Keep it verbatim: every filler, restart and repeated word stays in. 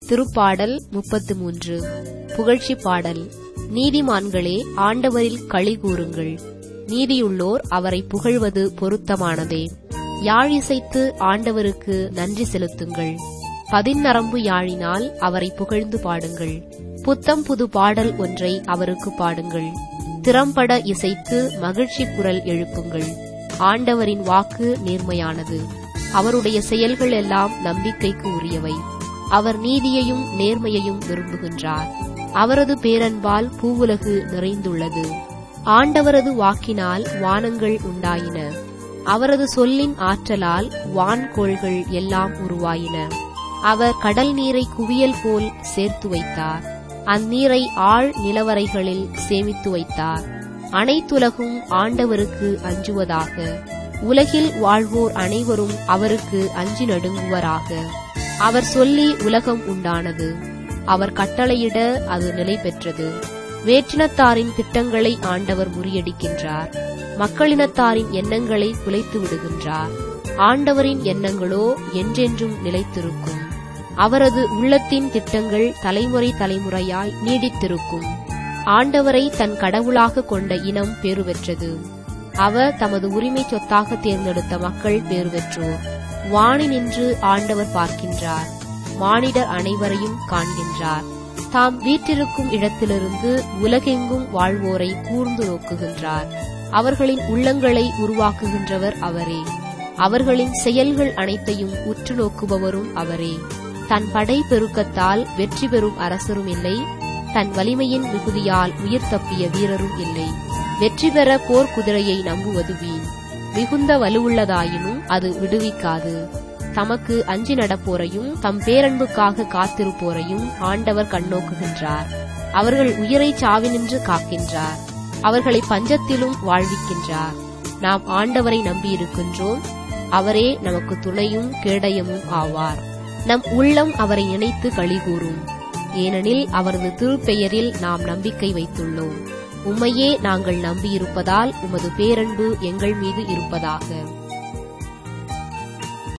திருப்பாடல் முப்பத்து மூன்று. புகழ்ச்சி பாடல். நீதிமான்களே, ஆண்டவரில் களி கூறுங்கள். நீதியுள்ளோர் அவரை புகழ்வது பொருத்தமானதே. யாழிசைத்து ஆண்டவருக்கு நன்றி செலுத்துங்கள். பதிநரம்பு யாழினால் அவரை புகழ்ந்து பாடுங்கள். புத்தம் புது பாடல் ஒன்றை அவருக்கு பாடுங்கள். திறம்பட இசைத்து மகிழ்ச்சி குரல் எழுப்புங்கள். ஆண்டவரின் வாக்கு நேர்மையானது. அவருடைய செயல்கள் எல்லாம் நம்பிக்கைக்கு உரியவை. அவர் நீதியையும் நேர்மையையும் விரும்புகின்றார். அவரது பேரன்பால் பூவுலகு நிறைந்துள்ளது. ஆண்டவரது வாக்கினால் வானங்கள் உண்டாயின. அவரது சொல்லின் ஆற்றலால் வான்கோள்கள் எல்லாம் உருவாயின. அவர் கடல் நீரை குவியல் போல் சேர்த்து வைத்தார். அந்நீரை ஆழ் நிலவரைகளில் சேமித்து வைத்தார். அனைத்துலகும் ஆண்டவருக்கு அஞ்சுவதாக. உலகில் வாழ்வோர் அனைவரும் அவருக்கு அஞ்சி நடுங்குவராக. அவர் சொல்லி உலகம் உண்டானது. அவர் கட்டளையிட அது நிலை பெற்றது. வேற்றினத்தாரின் திட்டங்களை ஆண்டவர் முறியடிக்கின்றார். மக்களினத்தாரின் எண்ணங்களை குலைத்து விடுகின்றார். ஆண்டவரின் எண்ணங்களோ என்றென்றும் நிலைத்திருக்கும். அவரது உள்ளத்தின் திட்டங்கள் தலைமுறை தலைமுறையாய் நீடித்திருக்கும். ஆண்டவரை தன் கடவுளாக கொண்ட இனம் பேறு பெற்றது. அவர் தமது உரிமை சொத்தாக தேர்ந்தெடுத்த மக்கள் பேறு பெற்றோர். வானினின்று ஆண்டவர் பார்க்கின்றார். மானிடர் அனைவரையும் காண்கின்றார். தாம் வீற்றிருக்கும் இடத்திலிருந்து உலகெங்கும் வாழ்வோரை கூர்ந்து நோக்குகின்றார். அவர்களின் உள்ளங்களை உருவாக்குகின்றவர் அவரே. அவர்களின் செயல்கள் அனைத்தையும் உற்று நோக்குபவரும் அவரே. தன் படை பெருக்கத்தால் வெற்றி பெறும் அரசரும் இல்லை. தன் வலிமையின் மிகுதியால் உயிர் தப்பிய வீரரும் இல்லை. வெற்றி பெற போர் குதிரையை நம்புவது வீண். மிகுந்த வலுவுள்ளதாயினும் அது விடுவிக்காது. தமக்கு அஞ்சி நடப்போரையும் தம் பேரன்புக்காக காத்திருப்போரையும் ஆண்டவர் கண்ணோக்குகின்றார். அவர்கள் உயிரை சாவினின்று காக்கின்றார். அவர்களை பஞ்சத்திலும் வாழ்விக்கின்றார். நாம் ஆண்டவரை நம்பியிருக்கின்றோம். அவரே நமக்கு துணையும் கேடயமும் ஆவார். நம் உள்ளம் அவரை நினைத்து களிகூரும். ஏனெனில் அவரது திருப்பெயரில் நாம் நம்பிக்கை வைத்துள்ளோம். உம்மையே நாங்கள் நம்பியிருப்பதால் உமது பேரன்பு எங்கள் மீது இருப்பதாக.